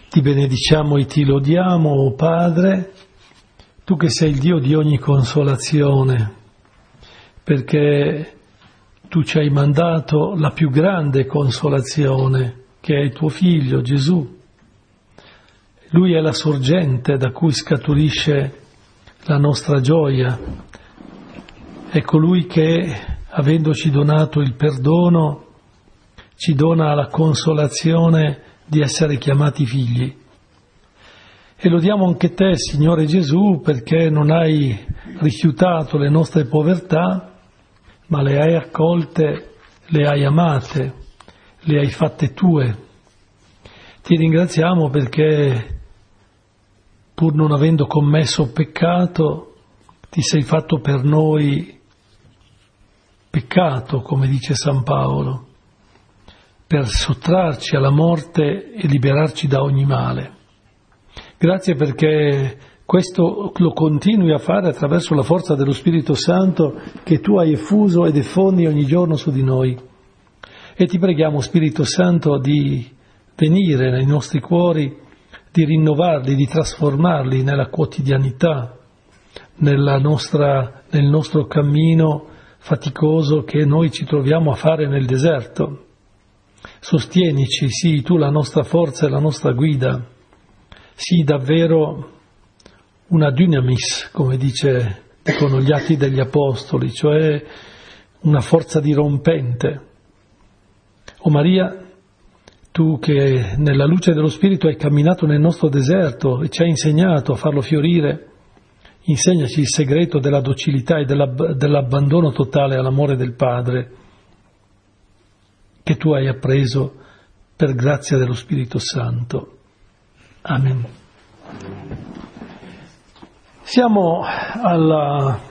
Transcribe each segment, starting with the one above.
Ti benediciamo e ti lodiamo, o Padre, tu che sei il Dio di ogni consolazione, perché tu ci hai mandato la più grande consolazione, che è il tuo Figlio Gesù. Lui è la sorgente da cui scaturisce la nostra gioia. È colui che, avendoci donato il perdono, ci dona la consolazione di essere chiamati figli. E lodiamo anche te, Signore Gesù, perché non hai rifiutato le nostre povertà, ma le hai accolte, le hai amate, le hai fatte tue. Ti ringraziamo perché, pur non avendo commesso peccato, ti sei fatto per noi peccato, come dice San Paolo, per sottrarci alla morte e liberarci da ogni male. Grazie perché questo lo continui a fare attraverso la forza dello Spirito Santo che tu hai effuso ed effondi ogni giorno su di noi. E ti preghiamo, Spirito Santo, di venire nei nostri cuori, di rinnovarli, di trasformarli nella quotidianità, nel nostro cammino faticoso che noi ci troviamo a fare nel deserto. Sostienici, sii tu la nostra forza e la nostra guida, sii davvero una dynamis, come dicono gli Atti degli Apostoli, cioè una forza dirompente. O Maria, tu che nella luce dello Spirito hai camminato nel nostro deserto e ci hai insegnato a farlo fiorire, insegnaci il segreto della docilità e dell'abbandono totale all'amore del Padre che tu hai appreso per grazia dello Spirito Santo. Amen. Siamo al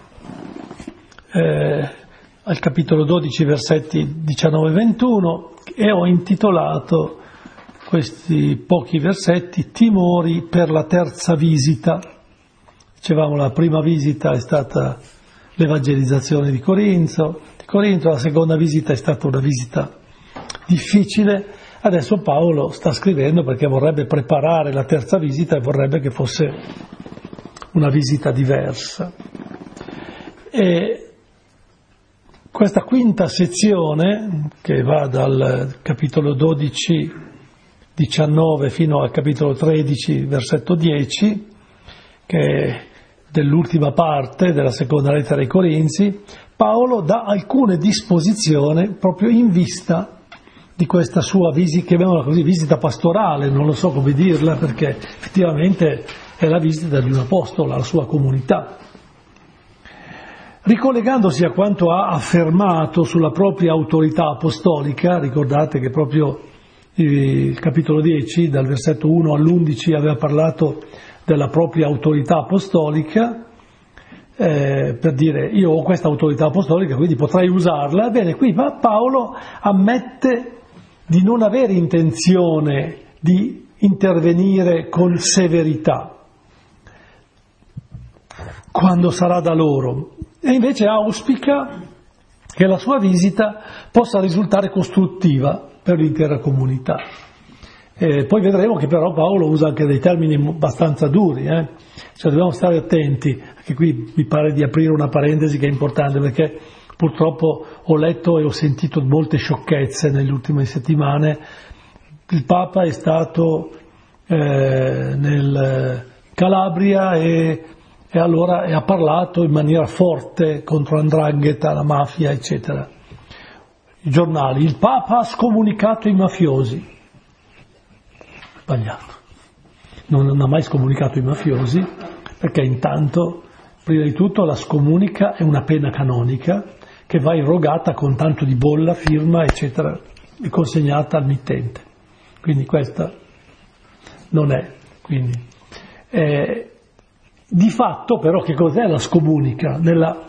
capitolo 12, versetti 19 e 21, e ho intitolato questi pochi versetti Timori per la terza visita. Dicevamo, la prima visita è stata l'evangelizzazione di Corinto, la seconda visita è stata una visita difficile. Adesso Paolo sta scrivendo perché vorrebbe preparare la terza visita e vorrebbe che fosse una visita diversa. E questa quinta sezione, che va dal capitolo 12, 19 fino al capitolo 13, versetto 10, che è dell'ultima parte della seconda lettera ai Corinzi, Paolo dà alcune disposizioni proprio in vista di questa sua visita, chiamiamola così, visita pastorale, non lo so come dirla, perché effettivamente è la visita di un apostolo alla sua comunità. Ricollegandosi a quanto ha affermato sulla propria autorità apostolica, ricordate che proprio il capitolo 10, dal versetto 1 all'11, aveva parlato della propria autorità apostolica, per dire io ho questa autorità apostolica, quindi potrei usarla. Bene, qui Paolo ammette di non avere intenzione di intervenire con severità quando sarà da loro, e invece auspica che la sua visita possa risultare costruttiva per l'intera comunità. Poi vedremo che però Paolo usa anche dei termini abbastanza duri, cioè dobbiamo stare attenti. Anche qui mi pare di aprire una parentesi che è importante, perché purtroppo ho letto e ho sentito molte sciocchezze nelle ultime settimane. Il Papa è stato nel Calabria e allora ha parlato in maniera forte contro 'ndrangheta, la mafia, eccetera. I giornali, il Papa ha scomunicato i mafiosi. Sbagliato. Non ha mai scomunicato i mafiosi, perché intanto, prima di tutto, la scomunica è una pena canonica che va irrogata con tanto di bolla, firma, eccetera, e consegnata al mittente. Quindi questa non è. Quindi, di fatto, però, che cos'è la scomunica? Nella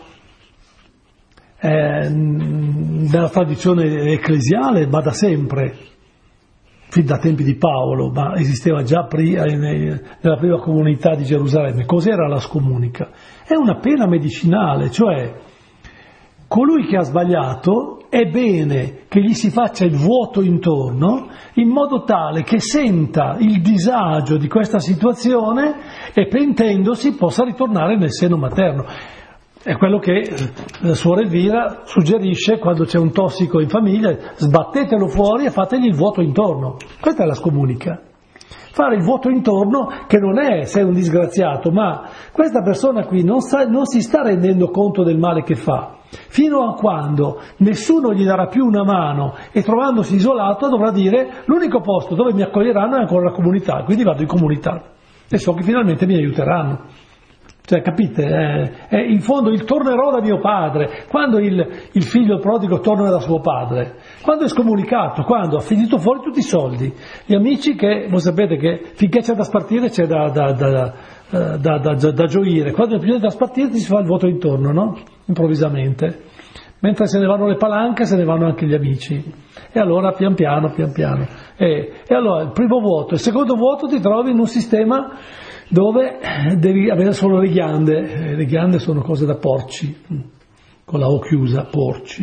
tradizione ecclesiale, ma da sempre, fin da tempi di Paolo, ma esisteva già nella prima comunità di Gerusalemme. Cos'era la scomunica? È una pena medicinale, cioè colui che ha sbagliato è bene che gli si faccia il vuoto intorno, in modo tale che senta il disagio di questa situazione e pentendosi possa ritornare nel seno materno. È quello che la suora Elvira suggerisce quando c'è un tossico in famiglia: sbattetelo fuori e fategli il vuoto intorno. Questa è la scomunica. Fare il vuoto intorno, che non è sei un disgraziato, ma questa persona qui non si sta rendendo conto del male che fa, fino a quando nessuno gli darà più una mano e trovandosi isolato dovrà dire: l'unico posto dove mi accoglieranno è ancora la comunità, quindi vado in comunità e so che finalmente mi aiuteranno. Cioè, capite? È in fondo il tornerò da mio padre. Quando il figlio prodigo torna da suo padre? Quando è scomunicato, quando ha finito fuori tutti i soldi. Gli amici che, voi sapete che finché c'è da spartire c'è da gioire. Quando è più da spartire si fa il vuoto intorno, no? Improvvisamente. Mentre se ne vanno le palanche, se ne vanno anche gli amici. E allora pian piano. E allora il primo vuoto. Il secondo vuoto ti trovi in un sistema dove devi avere solo le ghiande. Le ghiande sono cose da porci, con la O chiusa, porci.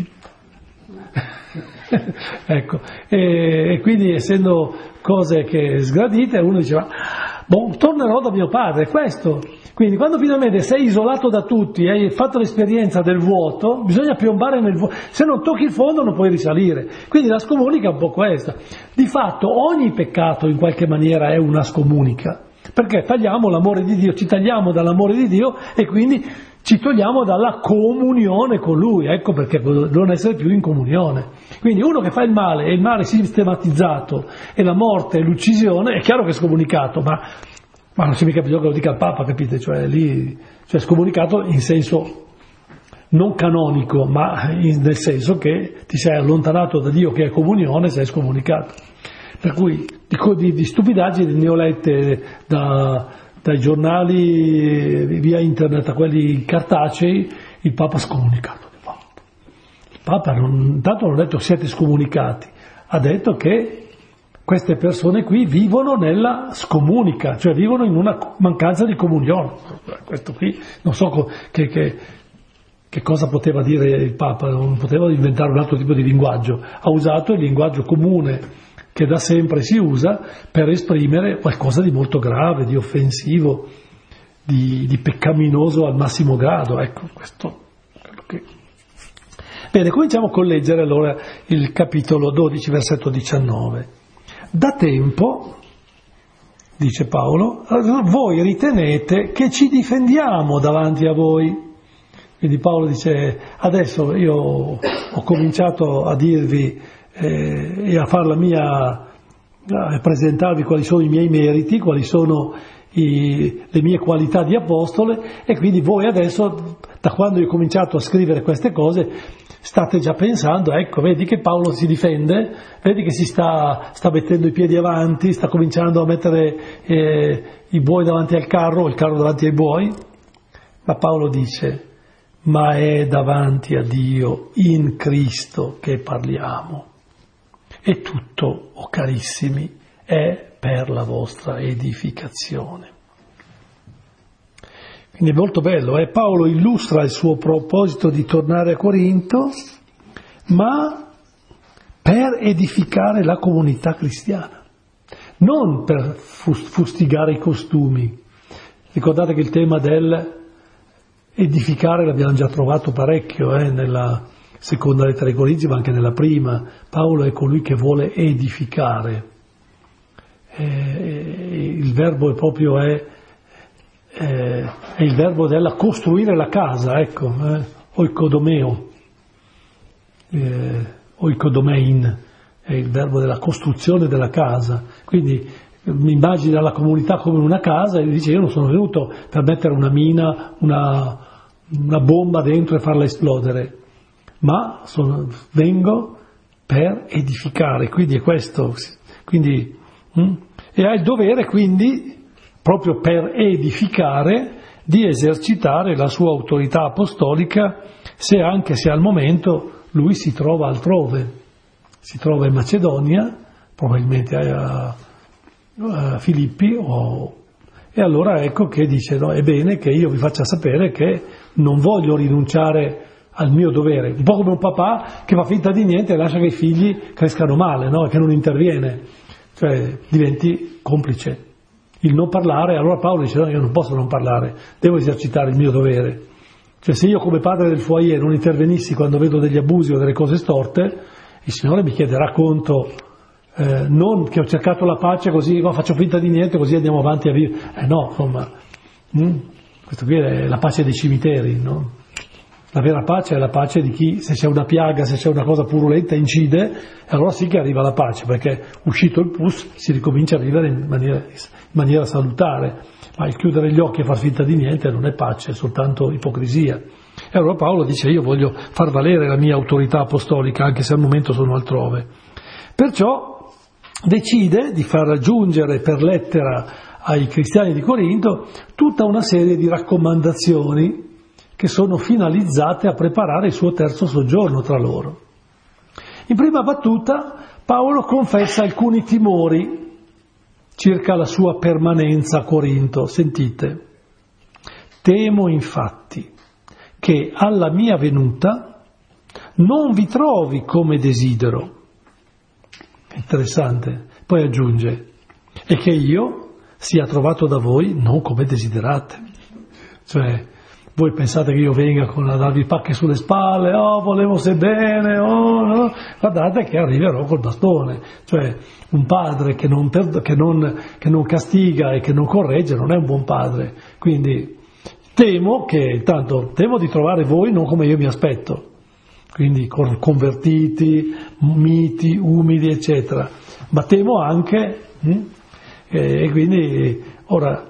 Ecco, e quindi essendo cose che sgradite, uno diceva: tornerò da mio padre, questo. Quindi quando finalmente sei isolato da tutti, hai fatto l'esperienza del vuoto, bisogna piombare nel vuoto. Se non tocchi il fondo non puoi risalire. Quindi la scomunica è un po' questa. Di fatto ogni peccato in qualche maniera è una scomunica, perché tagliamo l'amore di Dio, ci tagliamo dall'amore di Dio e quindi ci togliamo dalla comunione con Lui. Ecco perché non essere più in comunione. Quindi uno che fa il male e il male sistematizzato e la morte e l'uccisione, è chiaro che è scomunicato, ma non c'è mica bisogno che lo dica il Papa, capite? Cioè scomunicato in senso non canonico, ma nel senso che ti sei allontanato da Dio che è comunione, sei scomunicato. Per cui di stupidaggini ne ho lette dai giornali via internet a quelli cartacei, il Papa scomunicato. Il Papa intanto non ha detto siete scomunicati, ha detto che queste persone qui vivono nella scomunica, cioè vivono in una mancanza di comunione. Questo qui, non so che cosa poteva dire il Papa, non poteva inventare un altro tipo di linguaggio, ha usato il linguaggio comune che da sempre si usa per esprimere qualcosa di molto grave, di offensivo, di peccaminoso al massimo grado. Ecco, questo è quello che... Bene, cominciamo con leggere allora il capitolo 12, versetto 19. Da tempo, dice Paolo, voi ritenete che ci difendiamo davanti a voi. Quindi Paolo dice: adesso io ho cominciato a dirvi e a far a presentarvi quali sono i miei meriti, quali sono le mie qualità di apostole, e quindi voi adesso, da quando io ho cominciato a scrivere queste cose, state già pensando: ecco, vedi che Paolo si difende, vedi che si sta mettendo i piedi avanti, sta cominciando a mettere i buoi davanti al carro, o il carro davanti ai buoi. Ma Paolo dice: ma è davanti a Dio in Cristo che parliamo. E tutto, o carissimi, è per la vostra edificazione. Quindi è molto bello, Paolo illustra il suo proposito di tornare a Corinto, ma per edificare la comunità cristiana, non per fustigare i costumi. Ricordate che il tema del edificare l'abbiamo già trovato parecchio nella seconda lettera ai Corinzi, ma anche nella prima. Paolo è colui che vuole edificare. Il verbo è il verbo della costruire la casa, ecco, oikodomeo, oikodomein, è il verbo della costruzione della casa. Quindi mi immagino la comunità come una casa e dice: io non sono venuto per mettere una mina, una bomba dentro e farla esplodere, ma vengo per edificare. Quindi è questo, quindi, e ha il dovere quindi, proprio per edificare, di esercitare la sua autorità apostolica, anche se al momento lui si trova altrove, si trova in Macedonia, probabilmente a Filippi, e allora ecco che dice: no, è bene che io vi faccia sapere che non voglio rinunciare al mio dovere, un po' come un papà che fa finta di niente e lascia che i figli crescano male, no? E che non interviene, cioè diventi complice. Il non parlare, allora Paolo dice no, io non posso non parlare, devo esercitare il mio dovere. Cioè se io come padre del foyer non intervenissi quando vedo degli abusi o delle cose storte, il Signore mi chiederà conto, non che ho cercato la pace così faccio finta di niente così andiamo avanti a vivere. No, insomma, questo qui è la pace dei cimiteri, no? La vera pace è la pace di chi, se c'è una piaga, se c'è una cosa purulenta, incide, allora sì che arriva la pace, perché uscito il pus si ricomincia a vivere in maniera salutare, ma il chiudere gli occhi e far finta di niente non è pace, è soltanto ipocrisia. E allora Paolo dice io voglio far valere la mia autorità apostolica, anche se al momento sono altrove. Perciò decide di far raggiungere per lettera ai cristiani di Corinto tutta una serie di raccomandazioni che sono finalizzate a preparare il suo terzo soggiorno tra loro. In prima battuta Paolo confessa alcuni timori circa la sua permanenza a Corinto. Sentite: temo infatti che alla mia venuta non vi trovi come desidero. Interessante. Poi aggiunge: e che io sia trovato da voi non come desiderate. Cioè, voi pensate che io venga con la darvi pacche sulle spalle, volevo se bene, no. Guardate che arriverò col bastone. Cioè, un padre che non castiga e che non corregge non è un buon padre. Quindi temo di trovare voi non come io mi aspetto. Quindi convertiti, miti, umili, eccetera. Ma temo anche, e quindi ora...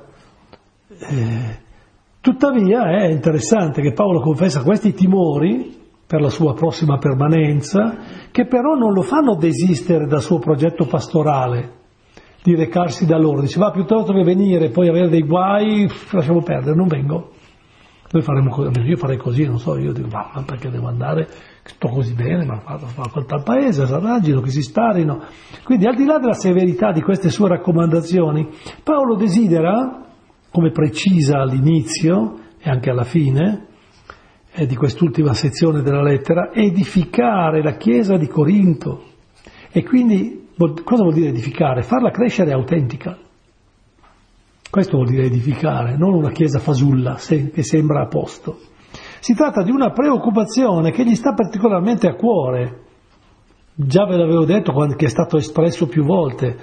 Tuttavia è interessante che Paolo confessa questi timori per la sua prossima permanenza, che però non lo fanno desistere dal suo progetto pastorale, di recarsi da loro. Dice, va, piuttosto che venire e poi avere dei guai, lasciamo perdere, non vengo. Noi faremo così, io farei così, non so, io dico, ma perché devo andare, sto così bene, ma fa quel tal paese, s'arrangino, che si sparino. Quindi al di là della severità di queste sue raccomandazioni, Paolo desidera, come precisa all'inizio e anche alla fine di quest'ultima sezione della lettera, edificare la Chiesa di Corinto. E quindi cosa vuol dire edificare? Farla crescere autentica. Questo vuol dire edificare, non una Chiesa fasulla che sembra a posto. Si tratta di una preoccupazione che gli sta particolarmente a cuore. Già ve l'avevo detto, che è stato espresso più volte.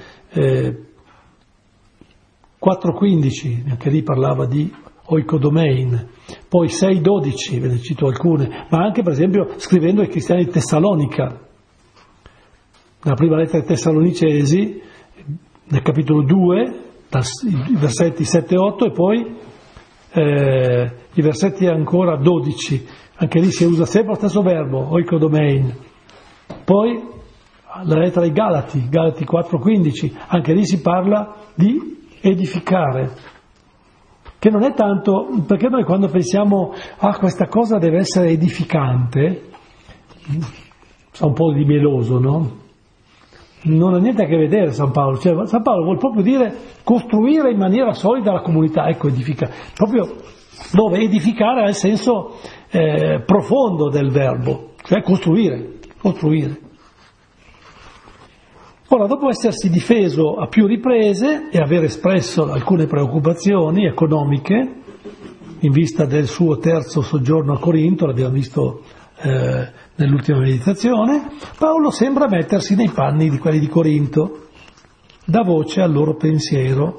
4.15, anche lì parlava di oikodomein, poi 6.12, ve ne cito alcune, ma anche per esempio scrivendo ai cristiani di Tessalonica, nella prima lettera ai Tessalonicesi, nel capitolo 2, i versetti 7 e 8, e poi i versetti ancora 12, anche lì si usa sempre lo stesso verbo, oikodomein. Poi la lettera ai Galati 4.15, anche lì si parla di edificare, che non è tanto, perché noi quando pensiamo questa cosa deve essere edificante, sa un po' di mieloso, no? Non ha niente a che vedere San Paolo, cioè San Paolo vuol proprio dire costruire in maniera solida la comunità, ecco, edificare, proprio dove edificare ha il senso profondo del verbo, cioè costruire. Ora, dopo essersi difeso a più riprese e aver espresso alcune preoccupazioni economiche in vista del suo terzo soggiorno a Corinto, l'abbiamo visto nell'ultima meditazione, Paolo sembra mettersi nei panni di quelli di Corinto, dà voce al loro pensiero,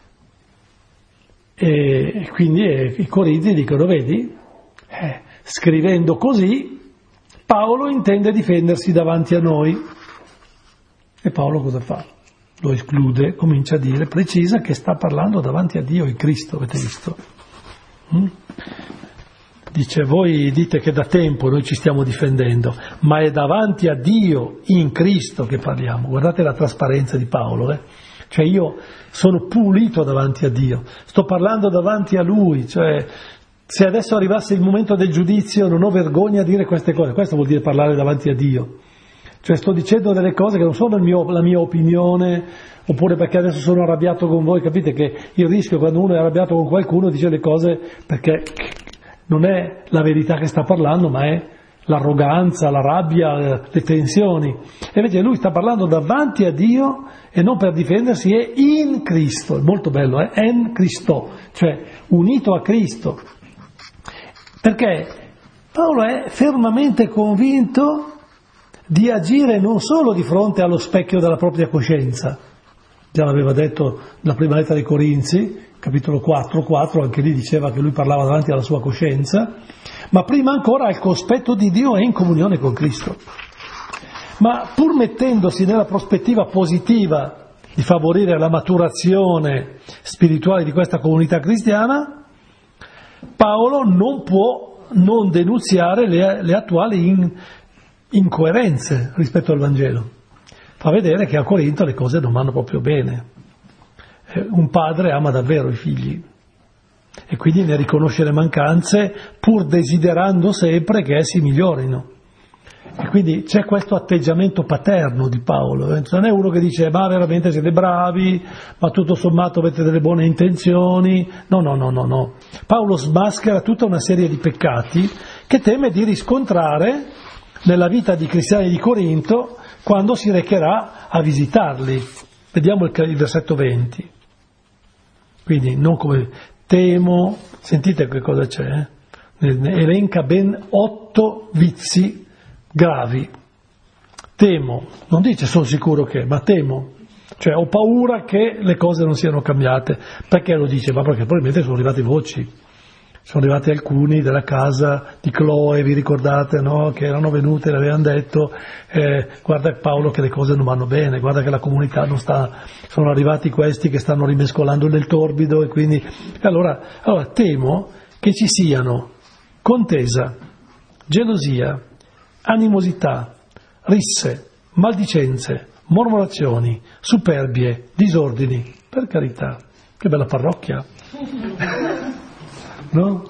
e quindi i corinzi dicono, vedi, scrivendo così Paolo intende difendersi davanti a noi. E Paolo cosa fa? Lo esclude, comincia a dire, precisa che sta parlando davanti a Dio in Cristo, avete visto? Dice, voi dite che da tempo noi ci stiamo difendendo, ma è davanti a Dio in Cristo che parliamo. Guardate la trasparenza di Paolo, Cioè io sono pulito davanti a Dio, sto parlando davanti a Lui, cioè se adesso arrivasse il momento del giudizio non ho vergogna a dire queste cose, questo vuol dire parlare davanti a Dio. Cioè sto dicendo delle cose che non sono la mia opinione, oppure perché adesso sono arrabbiato con voi, capite che il rischio quando uno è arrabbiato con qualcuno dice le cose perché non è la verità che sta parlando, ma è l'arroganza, la rabbia, le tensioni. E invece lui sta parlando davanti a Dio e non per difendersi, è in Cristo. È molto bello, en Cristo, cioè unito a Cristo. Perché Paolo è fermamente convinto di agire non solo di fronte allo specchio della propria coscienza, già l'aveva detto nella prima lettera ai Corinzi, capitolo 4, anche lì diceva che lui parlava davanti alla sua coscienza, ma prima ancora al cospetto di Dio e in comunione con Cristo. Ma pur mettendosi nella prospettiva positiva di favorire la maturazione spirituale di questa comunità cristiana, Paolo non può non denunziare le attuali incoerenze rispetto al Vangelo. Fa vedere che a Corinto le cose non vanno proprio bene. Un padre ama davvero i figli e quindi ne riconosce le mancanze pur desiderando sempre che essi migliorino. E quindi c'è questo atteggiamento paterno di Paolo. Non è uno che dice ma veramente siete bravi, ma tutto sommato avete delle buone intenzioni. No. Paolo smaschera tutta una serie di peccati che teme di riscontrare nella vita di cristiani di Corinto quando si recherà a visitarli. Vediamo il versetto 20. Quindi non come temo, sentite che cosa c'è, elenca ben 8 vizi gravi. Temo, non dice sono sicuro che, ma temo, cioè ho paura che le cose non siano cambiate. Perché lo dice? Ma perché probabilmente sono arrivate voci, sono arrivati alcuni della casa di Cloe, vi ricordate, no? Che erano venute e le avevano detto guarda Paolo che le cose non vanno bene, guarda che la comunità non sta, sono arrivati questi che stanno rimescolando nel torbido e quindi allora temo che ci siano contesa, gelosia, animosità, risse, maldicenze, mormorazioni, superbie, disordini. Per carità, che bella parrocchia, no?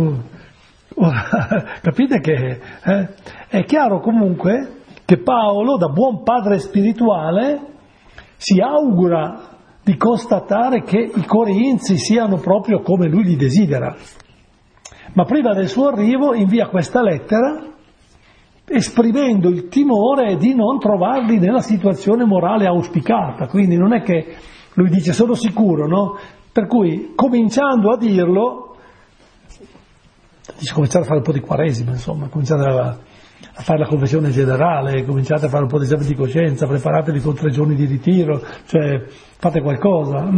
Capite che è chiaro comunque che Paolo, da buon padre spirituale, si augura di constatare che i corinzi siano proprio come lui li desidera. Ma prima del suo arrivo invia questa lettera esprimendo il timore di non trovarli nella situazione morale auspicata. Quindi non è che lui dice sono sicuro, no? Per cui cominciando a dirlo, dice cominciare a fare un po' di quaresima, insomma, cominciate a fare la confessione generale, cominciate a fare un po' di esame di coscienza, preparatevi con 3 giorni di ritiro, cioè fate qualcosa.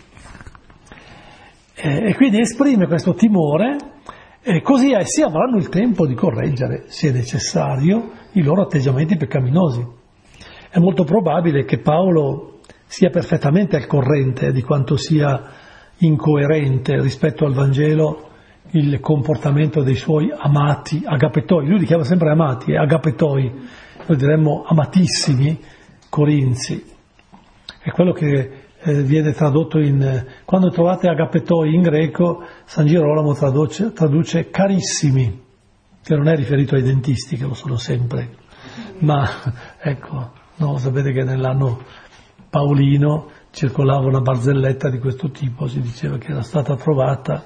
E quindi esprime questo timore, e così essi avranno il tempo di correggere, se necessario, i loro atteggiamenti peccaminosi. È molto probabile che Paolo sia perfettamente al corrente di quanto sia incoerente rispetto al Vangelo il comportamento dei suoi amati, agapetoi, lui li chiama sempre amati, agapetoi, noi diremmo amatissimi corinzi. È quello che viene tradotto quando trovate agapetoi in greco, San Girolamo traduce carissimi, che non è riferito ai dentisti, che lo sono sempre, ma ecco, no, sapete che nell'anno paolino circolava una barzelletta di questo tipo, si diceva che era stata trovata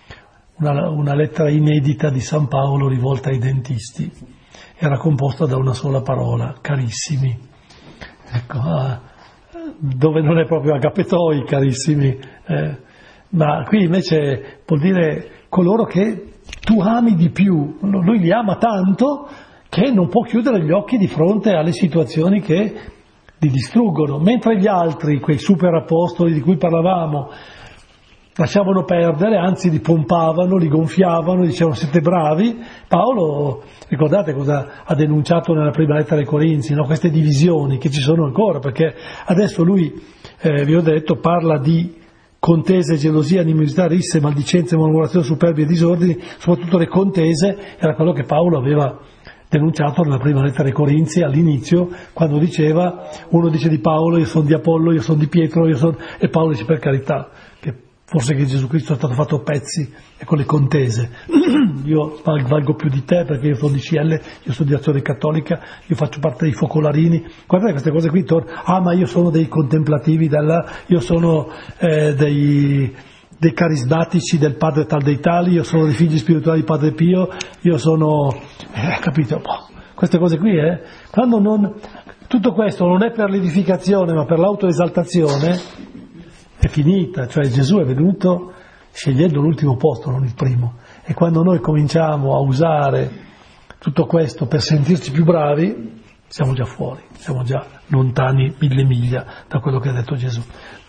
una lettera inedita di San Paolo rivolta ai dentisti, era composta da una sola parola, carissimi. Ecco, dove non è proprio agapetoi, carissimi, ma qui invece vuol dire coloro che tu ami di più, lui li ama tanto che non può chiudere gli occhi di fronte alle situazioni che li distruggono, mentre gli altri, quei super apostoli di cui parlavamo, lasciavano perdere, anzi li pompavano, li gonfiavano, dicevano siete bravi. Paolo, ricordate cosa ha denunciato nella prima lettera ai Corinzi, no? Queste divisioni che ci sono ancora, perché adesso lui, vi ho detto, parla di contese, gelosia, animosità, risse, maldicenze, mormorazioni, superbie e disordini, soprattutto le contese, era quello che Paolo aveva denunciato nella prima lettera ai Corinzi all'inizio, quando diceva, uno dice di Paolo, io sono di Apollo, io sono di Pietro, e Paolo dice per carità, che forse che Gesù Cristo è stato fatto a pezzi e con le contese. Io valgo più di te perché io sono di CL, io sono di Azione Cattolica, io faccio parte dei focolarini. Guardate queste cose qui, ma io sono dei contemplativi, io sono dei dei carismatici del padre tal dei tali, io sono dei figli spirituali di Padre Pio, io sono... capito? Queste cose qui, quando non... Tutto questo non è per l'edificazione ma per l'autoesaltazione, è finita, cioè Gesù è venuto scegliendo l'ultimo posto, non il primo. E quando noi cominciamo a usare tutto questo per sentirci più bravi, siamo già fuori, siamo già lontani 1000 miglia da quello che ha detto Gesù.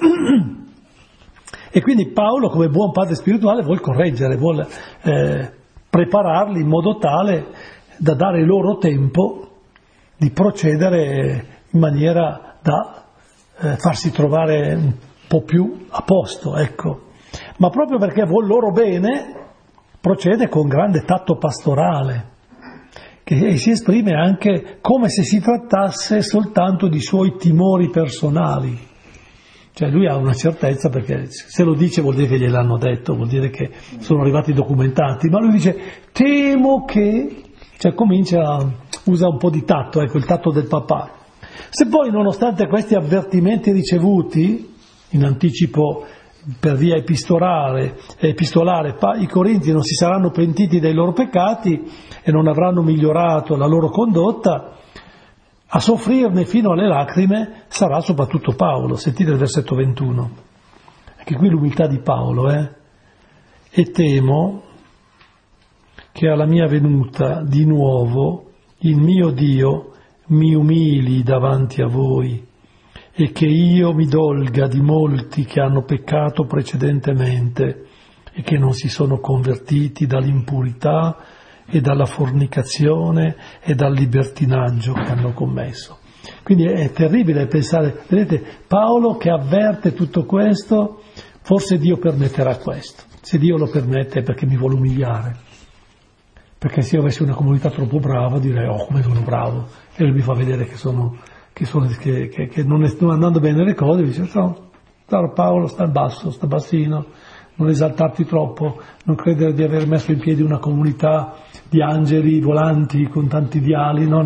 E quindi Paolo, come buon padre spirituale, vuol correggere, vuol prepararli in modo tale da dare loro tempo di procedere in maniera da farsi trovare un po' più a posto, ecco. Ma proprio perché vuol loro bene, procede con grande tatto pastorale, che si esprime anche come se si trattasse soltanto di suoi timori personali. Cioè lui ha una certezza, perché se lo dice vuol dire che gliel'hanno detto, vuol dire che sono arrivati documentati, ma lui dice temo che, cioè usa un po' di tatto, ecco, il tatto del papà. Se poi nonostante questi avvertimenti ricevuti in anticipo per via epistolare, i corinzi non si saranno pentiti dei loro peccati e non avranno migliorato la loro condotta, a soffrirne fino alle lacrime sarà soprattutto Paolo. Sentite il versetto 21, anche qui l'umiltà di Paolo, e temo che alla mia venuta di nuovo il mio Dio mi umili davanti a voi e che io mi dolga di molti che hanno peccato precedentemente e che non si sono convertiti dall'impurità e dalla fornicazione e dal libertinaggio che hanno commesso. Quindi è terribile pensare, vedete, Paolo che avverte tutto questo, forse Dio permetterà questo. Se Dio lo permette è perché mi vuole umiliare. Perché se io avessi una comunità troppo brava direi, come sono bravo, e lui mi fa vedere che non stanno andando bene le cose, dice, Paolo, sta basso, sta bassino, non esaltarti troppo, non credere di aver messo in piedi una comunità di angeli volanti con tanti viali, no.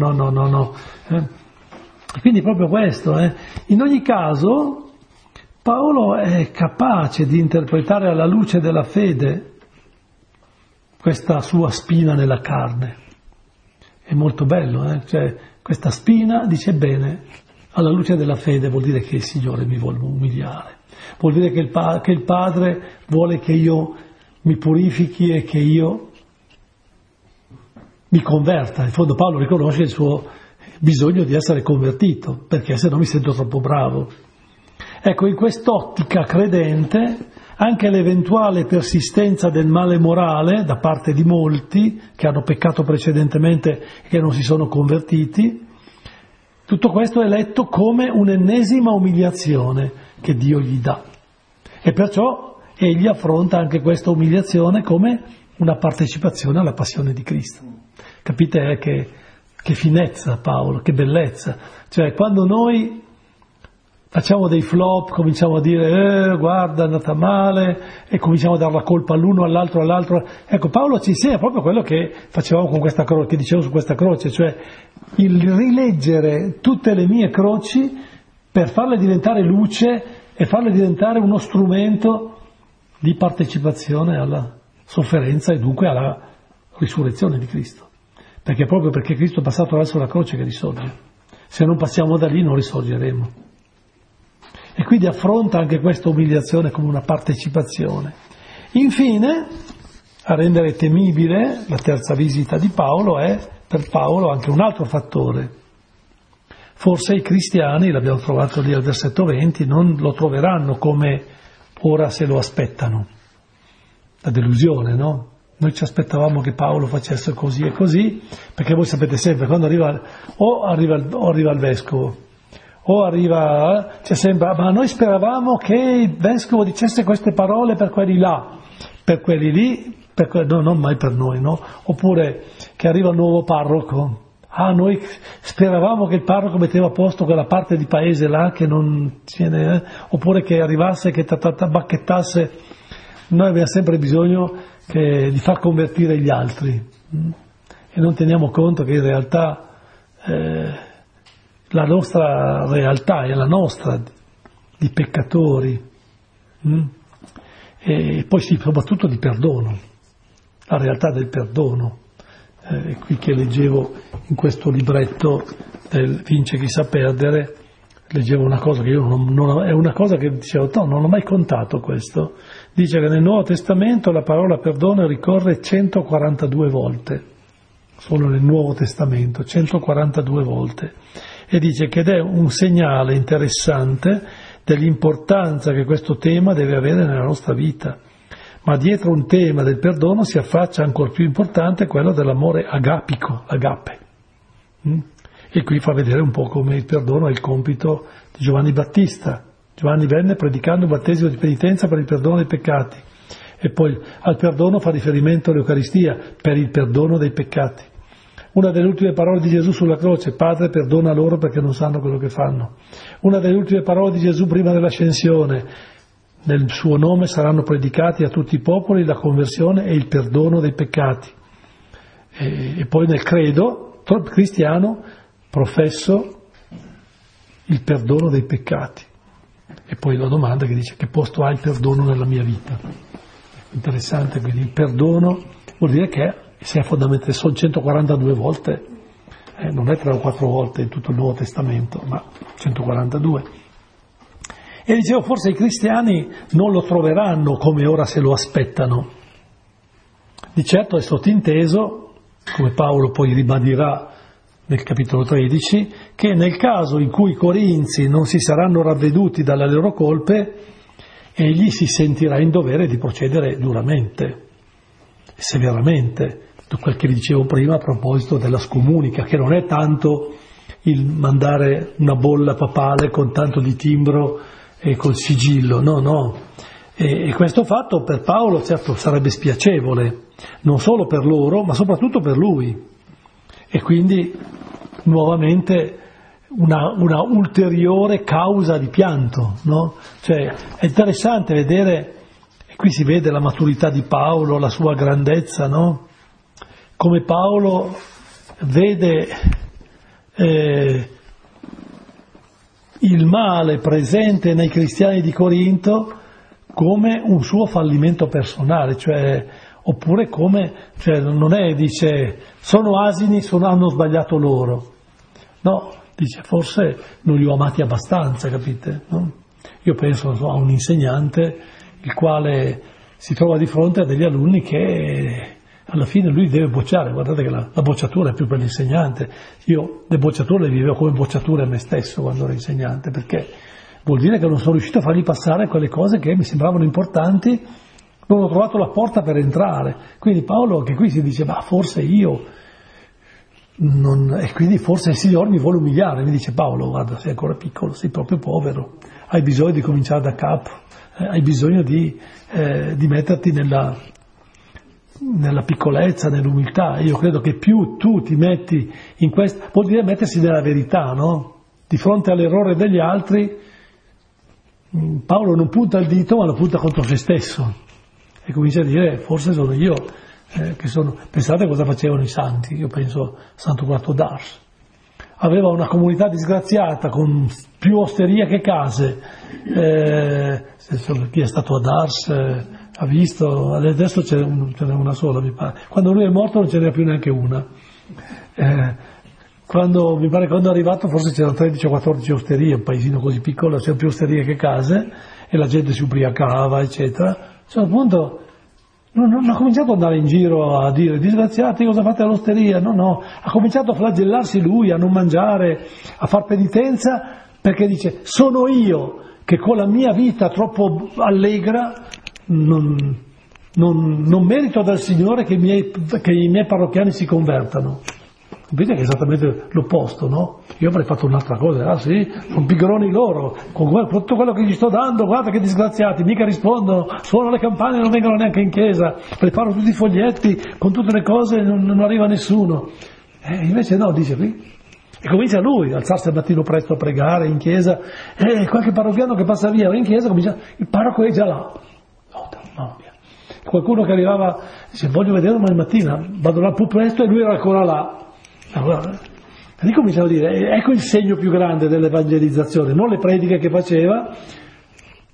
Quindi proprio questo. In ogni caso, Paolo è capace di interpretare alla luce della fede questa sua spina nella carne. È molto bello, cioè questa spina dice bene, alla luce della fede vuol dire che il Signore mi vuole umiliare, vuol dire che il Padre vuole che io mi purifichi e che io mi converta. In fondo Paolo riconosce il suo bisogno di essere convertito, perché se no mi sento troppo bravo. Ecco, in quest'ottica credente anche l'eventuale persistenza del male morale da parte di molti che hanno peccato precedentemente e che non si sono convertiti, tutto questo è letto come un'ennesima umiliazione che Dio gli dà. E perciò egli affronta anche questa umiliazione come una partecipazione alla passione di Cristo. Capite che finezza Paolo, che bellezza. Cioè quando noi facciamo dei flop, cominciamo a dire guarda è andata male e cominciamo a dare la colpa all'uno, all'altro. Ecco, Paolo ci insegna proprio quello che facevamo con questa croce, che dicevo su questa croce, cioè il rileggere tutte le mie croci per farle diventare luce e farle diventare uno strumento di partecipazione alla sofferenza e dunque alla risurrezione di Cristo. Perché proprio perché Cristo è passato verso la croce che risorge. Se non passiamo da lì non risorgeremo. E quindi affronta anche questa umiliazione come una partecipazione. Infine, a rendere temibile la terza visita di Paolo è per Paolo anche un altro fattore. Forse i cristiani, l'abbiamo trovato lì al versetto 20, non lo troveranno come ora se lo aspettano. La delusione, no? Noi ci aspettavamo che Paolo facesse così e così, perché voi sapete sempre, quando arriva il vescovo, o arriva, c'è sempre, ma noi speravamo che il vescovo dicesse queste parole per quelli là, per quelli lì, no, non mai per noi, no? Oppure che arriva il nuovo parroco, noi speravamo che il parroco metteva a posto quella parte di paese là che non tiene, oppure che arrivasse, che bacchettasse. Noi abbiamo sempre bisogno di far convertire gli altri e non teniamo conto che in realtà la nostra realtà è la nostra di peccatori. e poi sì, soprattutto di perdono, la realtà del perdono. Qui che leggevo in questo libretto del Vince chi sa perdere, leggevo una cosa che io è una cosa che dicevo, no, non ho mai contato questo. Dice che nel Nuovo Testamento la parola perdono ricorre 142 volte, solo nel Nuovo Testamento, 142 volte. E dice che è un segnale interessante dell'importanza che questo tema deve avere nella nostra vita. Ma dietro un tema del perdono si affaccia ancora più importante quello dell'amore agapico, agape. E qui fa vedere un po' come il perdono è il compito di Giovanni Battista. Giovanni venne predicando un battesimo di penitenza per il perdono dei peccati, e poi al perdono fa riferimento all'Eucaristia per il perdono dei peccati. Una delle ultime parole di Gesù sulla croce: Padre, perdona loro perché non sanno quello che fanno. Una delle ultime parole di Gesù prima dell'ascensione: nel suo nome saranno predicati a tutti i popoli la conversione e il perdono dei peccati. E poi nel credo cristiano professo il perdono dei peccati. E poi la domanda che dice: che posto ha il perdono nella mia vita? Interessante, quindi il perdono vuol dire che se è fondamentale, sono 142 volte, non è 3 o 4 volte in tutto il Nuovo Testamento, ma 142. E dicevo, forse i cristiani non lo troveranno come ora se lo aspettano. Di certo è sottinteso, come Paolo poi ribadirà nel capitolo 13, che nel caso in cui i corinzi non si saranno ravveduti dalle loro colpe, egli si sentirà in dovere di procedere duramente, severamente. Quel che vi dicevo prima a proposito della scomunica, che non è tanto il mandare una bolla papale con tanto di timbro e col sigillo, no. E questo fatto per Paolo certo sarebbe spiacevole, non solo per loro, ma soprattutto per lui. E quindi nuovamente una ulteriore causa di pianto, no? Cioè è interessante vedere, e qui si vede la maturità di Paolo, la sua grandezza, no? Come Paolo vede il male presente nei cristiani di Corinto come un suo fallimento personale, cioè, oppure come, cioè, non è, dice, sono asini, hanno sbagliato loro. No, dice, forse non li ho amati abbastanza, capite? No? Io penso a un insegnante il quale si trova di fronte a degli alunni che alla fine lui deve bocciare. Guardate che la bocciatura è più per l'insegnante. Io le bocciature le vivevo come bocciature a me stesso quando ero insegnante, perché vuol dire che non sono riuscito a fargli passare quelle cose che mi sembravano importanti, non ho trovato la porta per entrare. Quindi Paolo, che qui si dice, ma forse io e quindi forse il Signore mi vuole umiliare. Mi dice, Paolo, guarda, sei ancora piccolo, sei proprio povero, hai bisogno di cominciare da capo, hai bisogno di metterti nella piccolezza, nell'umiltà. Io credo che più tu ti metti in questo, vuol dire mettersi nella verità, no? Di fronte all'errore degli altri, Paolo non punta il dito, ma lo punta contro se stesso e comincia a dire, forse sono io che sono. Pensate cosa facevano i santi. Io penso a Santo Quarto d'Ars, aveva una comunità disgraziata con più osterie che case. Chi è stato ad Ars ha visto, adesso ce n'è una sola, mi pare. Quando lui è morto non ce n'era più neanche una. Mi pare che quando è arrivato forse c'erano 13 o 14 osterie, un paesino così piccolo, c'erano più osterie che case, e la gente si ubriacava, eccetera. A un certo punto non ha cominciato ad andare in giro a dire, disgraziati, cosa fate all'osteria? No, ha cominciato a flagellarsi lui, a non mangiare, a far penitenza, perché dice, sono io che con la mia vita troppo allegra non merito dal Signore che i miei parrocchiani si convertano. Capite che è esattamente l'opposto, no? Io avrei fatto un'altra cosa, ah sì, sono pigroni loro, con tutto quello che gli sto dando, guarda che disgraziati, mica rispondono, suonano le campane e non vengono neanche in chiesa, preparo tutti i foglietti, con tutte le cose non arriva nessuno. Invece no, dice qui. E comincia lui a alzarsi al mattino presto a pregare in chiesa, e qualche parrocchiano che passa via in chiesa comincia, il parroco è già là. Oh, mamma mia. Qualcuno che arrivava, dice, voglio vedere domani mattina, vado là più presto, e lui era ancora là. Allora, lì cominciamo a dire, ecco il segno più grande dell'evangelizzazione, non le prediche che faceva,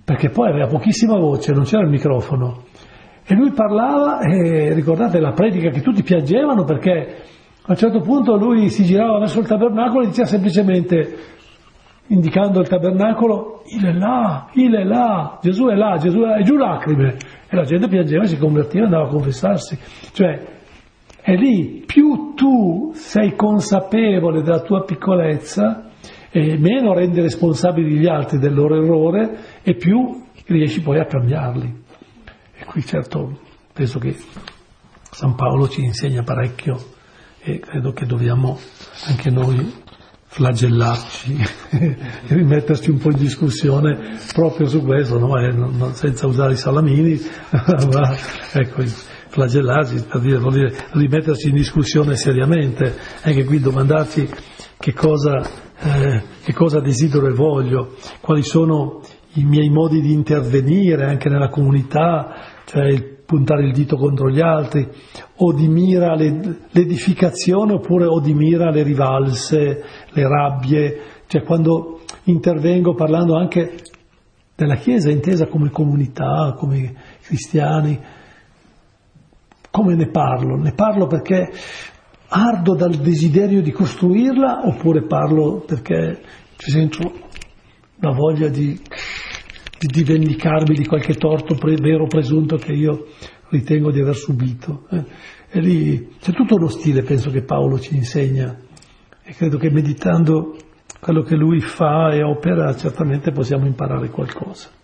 perché poi aveva pochissima voce, non c'era il microfono. E lui parlava, e ricordate la predica che tutti piangevano perché a un certo punto lui si girava verso il tabernacolo e diceva semplicemente, indicando il tabernacolo, il è là, Gesù è là, e giù lacrime. E la gente piangeva, si convertiva e andava a confessarsi. Cioè, è lì, più tu sei consapevole della tua piccolezza, e meno rendi responsabili gli altri del loro errore, e più riesci poi a cambiarli. E qui certo penso che San Paolo ci insegna parecchio e credo che dobbiamo anche noi flagellarci e rimetterci un po' in discussione proprio su questo, no? Senza usare i salamini, ma ecco, flagellarci vuol dire rimetterci in discussione seriamente, anche qui domandarci che cosa desidero e voglio, quali sono i miei modi di intervenire anche nella comunità, cioè puntare il dito contro gli altri, o di mira l'edificazione oppure o di mira le rivalse, le rabbie, cioè quando intervengo parlando anche della Chiesa intesa come comunità, come cristiani, come ne parlo? Ne parlo perché ardo dal desiderio di costruirla oppure parlo perché ci sento la voglia di vendicarmi di qualche torto vero o presunto che io ritengo di aver subito. E lì c'è tutto uno stile, penso, che Paolo ci insegna, e credo che meditando quello che lui fa e opera certamente possiamo imparare qualcosa.